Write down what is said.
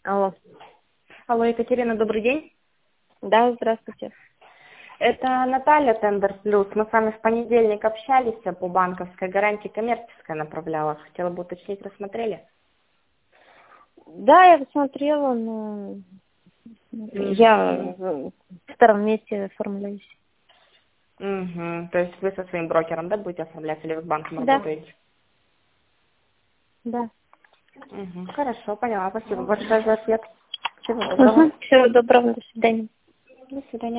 Алло. Алло, Екатерина, добрый день. Да, здравствуйте. Это Наталья, Тендер Плюс. Мы с вами в понедельник общались по банковской гарантии, коммерческая направляла. Хотела бы уточнить, рассмотрели? Да, я посмотрела, но я в втором месте оформляюсь. Угу. То есть вы со своим брокером, да, будете оформлять или вы с банком Да, работаете? да. Угу. Хорошо, поняла. Спасибо большое за ответ. Всего доброго. Всего доброго, до свидания. До свидания.